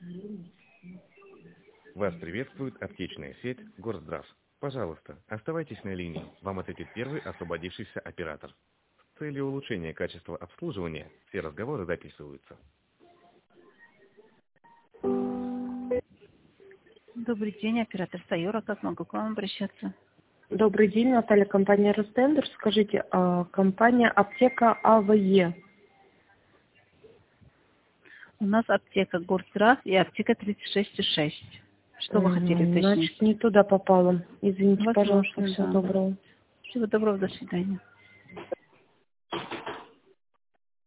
Вас приветствует аптечная сеть Горздрав. Пожалуйста, оставайтесь на линии. Вам ответит первый освободившийся оператор. С целью улучшения качества обслуживания все разговоры записываются. Добрый день, оператор Сайора. Как могу к вам обращаться? Добрый день, Наталья, компания Ростендер. Скажите, компания аптека АВЕ. У нас аптека Горздрав и аптека 36,6. Что вы хотели уточнить? Значит, не туда попала. Извините, Возможно, пожалуйста, всего да. доброго. Всего доброго, до свидания.